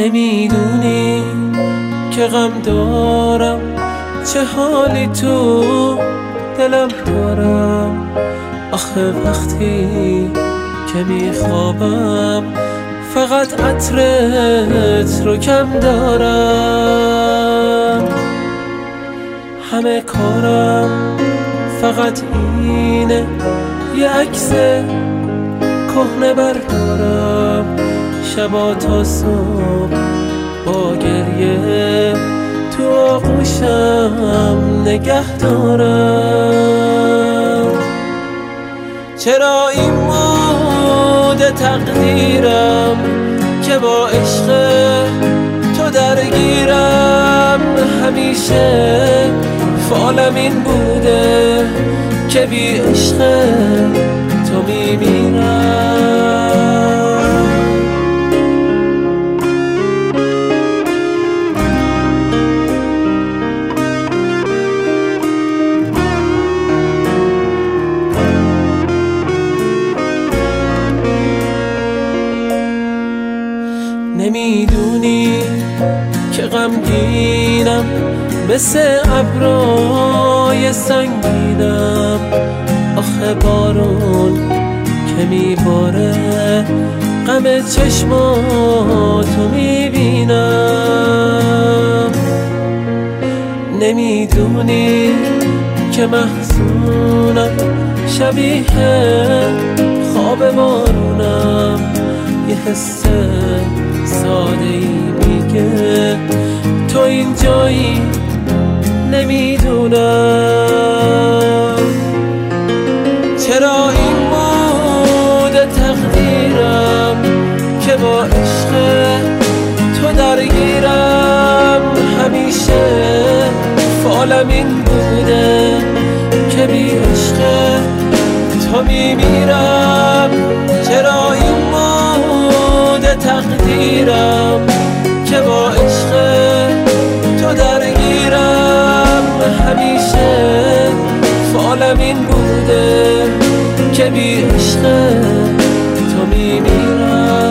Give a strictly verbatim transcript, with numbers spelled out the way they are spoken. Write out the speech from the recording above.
نمیدونی که غم دارم، چه حالی تو دلم دارم. آخه وقتی که میخوابم فقط عطرت رو کم دارم. همه کارم فقط اینه یه عکس کهنه بردارم، شبا تا صبح با گریه تو آغوشم نگه دارم. چرا این مود تقدیرم که با عشق تو درگیرم، همیشه فالم این بوده که بی عشق تو میمیرم. نمیدونی که غمگینم، مثل ابرای سنگینم. آخه بارون که میباره غم چشماتو میبینم. نمیدونی که محزونم، شبیه خواب بارونم. یه حس ساده ای میگه تو اینجایی، نمیدونم. چرا این مود تقدیرم که با عشق تو درگیرم، همیشه فالم این بوده که بی عشق تو میمیرم. چرا این مود تقدیرم که با عشق تو درگیرم، همیشه فالم این بوده که بی عشق تو میمیرم.